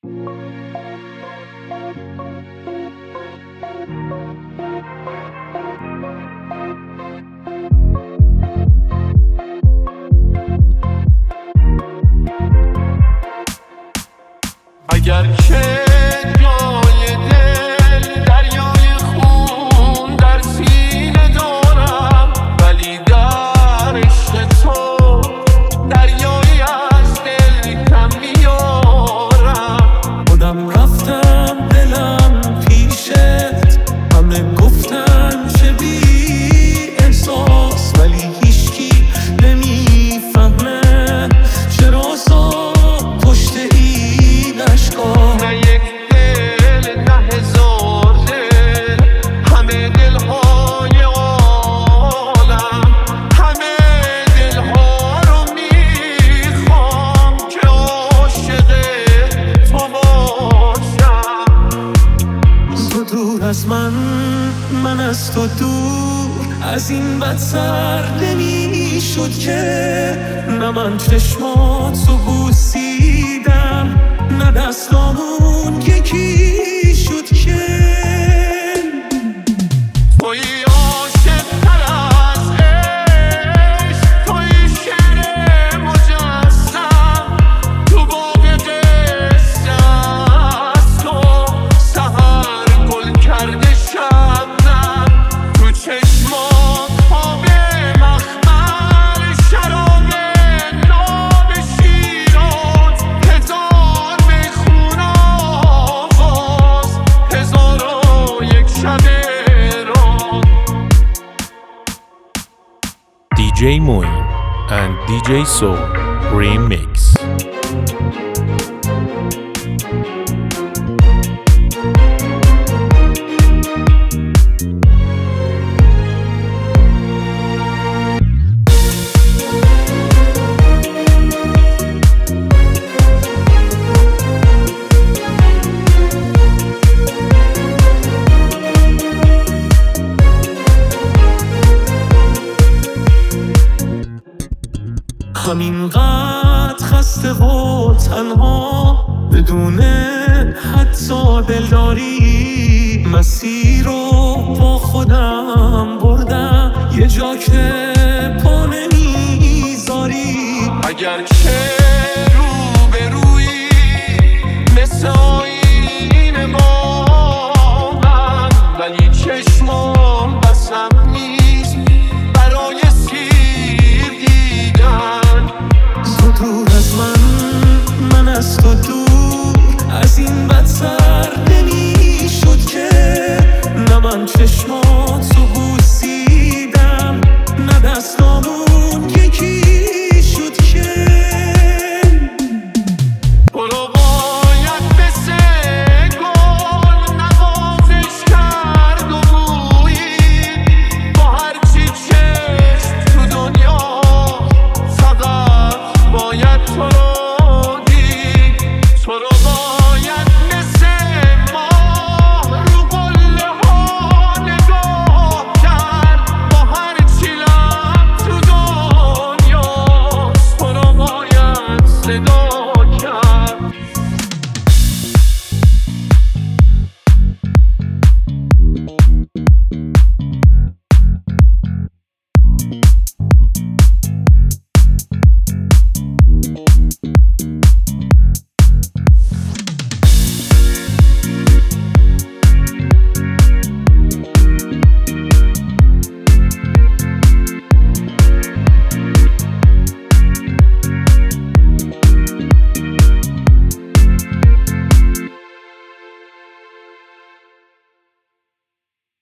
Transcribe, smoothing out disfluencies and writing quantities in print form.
اگر که جای دل دریای خون در سینه دارم، ولی در عشق تو دریایی از دل کم میارم. خودم رفتم دلم پیشت، همه گفتن چه بی احساس، ولی هیچکی نمیفهمه چرا ساد پشت این اشکا. نه یک دل، نه هزار دل، همه دلهای عالم، همه دلها رو میخوام که عاشق تو باشم. تو دور از من از تو دور، از این بدتر نمیشد که. نه من چشماتو بوسیدم، نه دستامون یکی شد که. توی عاشق تر از عشق، توی شعر مجسم، تو باغ قصه از تو سحر گل کرده شبنم، تو چشمات آب مخمر، شراب ناب شیراز، هزار میخون آواز، هزار و یک شب DJ Moin and DJ Soul Remix. همینقدر خسته و تنها، بدون حتی دلداری، مسیر رو با خودم